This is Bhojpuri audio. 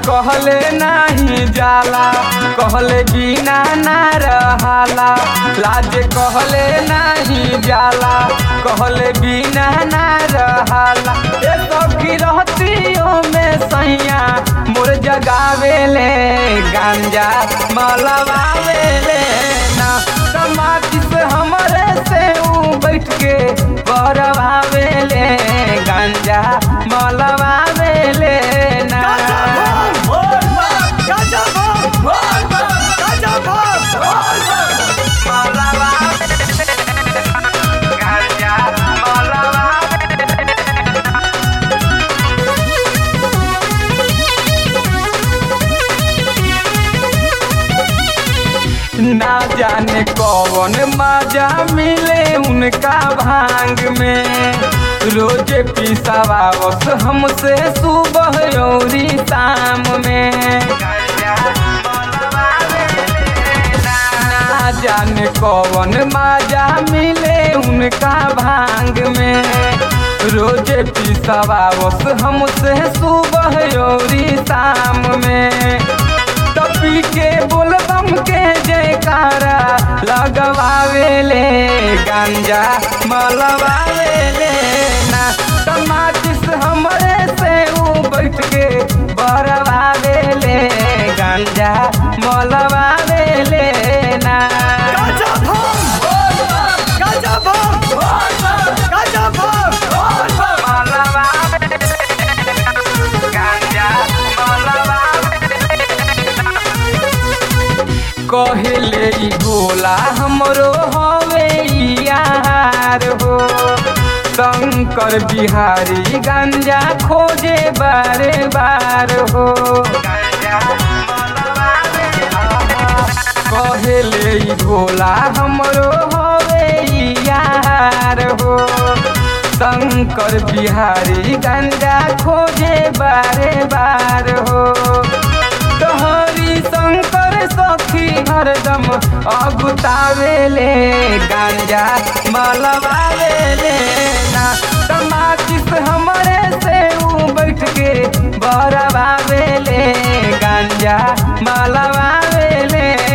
कहले नहीं जाला, कहले बिना ना रहाला। लाज कहले नहीं जाला, कहले बिना ना रहाला। ए सखी रहतियों में सैया मोर जगावेले, गांजा मलवावेले ना। समाधि से हमरे से ऊ बैठ के बरवावेले, गांजा मलवावेले ना। ना जाने कौन मजा मिले उनका भांग में, रोजे पिसावावस हमसे सुबह और शाम में। ना जाने कौन मजा मिले उनका भांग में, रोजे पिसावावस हमसे सुबह और शाम में। तपी के बोलबम के जयकारा लगवावेले, गांजा मलवावेले ना। समाधि से हमरे से ऊ बैठ के बरवावेले, गांजा मलवावेले ना। कहले ई भोला हमरो हवे यार हो, शंकर बिहारी गांजा खोजे बारे बार हो। कहले ई भोला हमरो हवे यार हो, शंकर बिहारी गांजा खोजे बारे बार हो। तोहरी शंकर सखी हरदम अगुतावेले, गांजा मलवावेले ना। समाधि से हमरे से ऊ बैठ के बरवावेले, गांजा मलवावेले